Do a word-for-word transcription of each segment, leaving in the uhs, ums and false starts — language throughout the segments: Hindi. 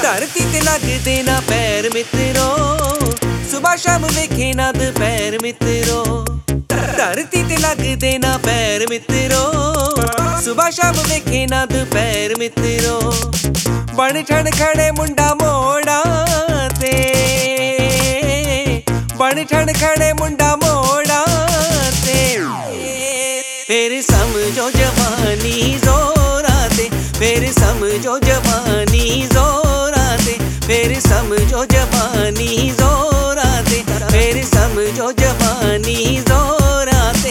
धरती ते लगदे ना पैर मित्रो, सुबह शाम वेखे ना दोपहर मित्रो। धरती ते लगदे ना पैर मित्रो, सुबह शाम वेखे ना दोपहर मित्रो। बन ठण खड़े मुंडा मोड़ा ते, बन ठण खड़े मुंडा मोड़ा ते। फिर समझो जवानी जोरा ते, फिर समझो जवानी जोरा ते, फिर समझो जवानी जोरा ते, फिर समझो जवानी जोरा ते।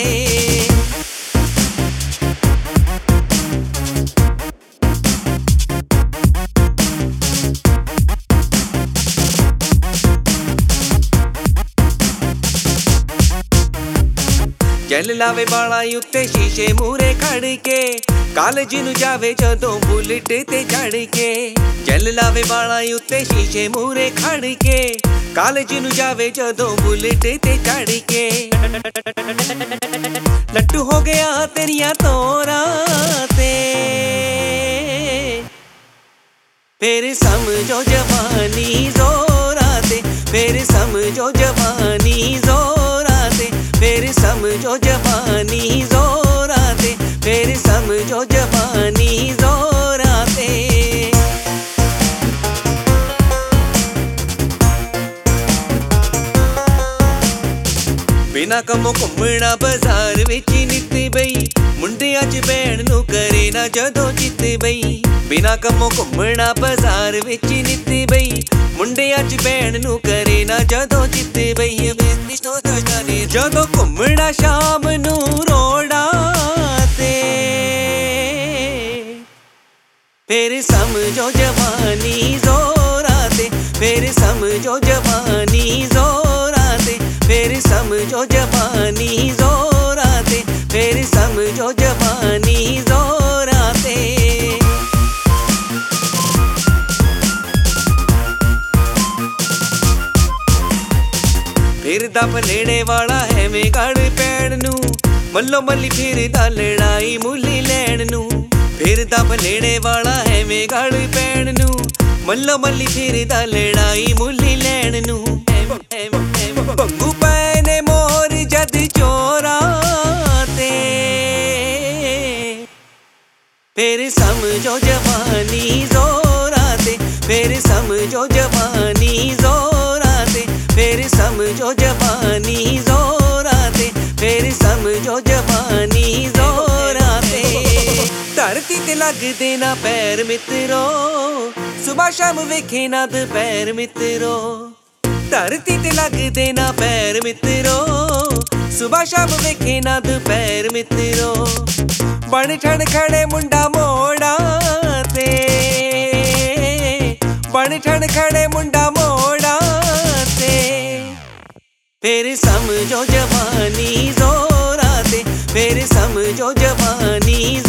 जल लावे बाला उत्ते शीशे मूरे खड़ के, कालेज नू जावे जदों बुलेट ते चढ़ के। जल लावे बाला उत्ते शीशे मूरे खड़ के, कालेज नू जावे जदों बुलेट ते चढ़ के। लट्टू हो गया तेरिया तोरा ते, फिर समझो जवानी जोरा ते, फिर समझो जवानी जोरा ते, फिर समझो जवानी जोरा ते, फिर समझो जवानी जोरा ते। बिना कमों घुमना बाजार विच नित बई, मुंडियां च भैन नू करे ना जदों चित बई। बिना कमों घुमना बाजार विच नित बई, मुंडियां च भैन नू करे ना जदों चित बई। जदों घुमना शाम नू रोड़ा ते, फिर समझो जवानी जोरा ते, फिर समझो जवानी जोरा ते, फिर समझो जवानी जोरा ते, फिर समझो जवानी जोरा ते। फिरदा भलेड़े वाला है मैं गड़ पैण नू, मल्लो मल्ली फिरदा लड़ाई मुल्ली लैण नू। फिरदा भलेड़े वाला है मैं गड़ पैण नू, मल्लो मल्ली फिरदा लड़ाई मुल्ली लैण नू। बंगू पैने मोर जद चोरा ते, फिर समझो जवानी जोरा ते, फिर समझो जवानी जोरा ते, फिर समझो जवानी जोरा ते, फिर समझो जवानी जोरा ते। धरती ते लगदे ना पैर मित्रो, सुबह शाम वेखे ना दोपहर मित्रो। धरती ते लगदे ना पैर मित्रो, सुबह शाम वेखे ना दोपहर मित्रो। बन ठण खड़े मुंडा मोड़ा ते, बन ठण खड़े मुंडा मोड़ा ते। फिर समझो जवानी जोरा ते, फिर समझो जवानी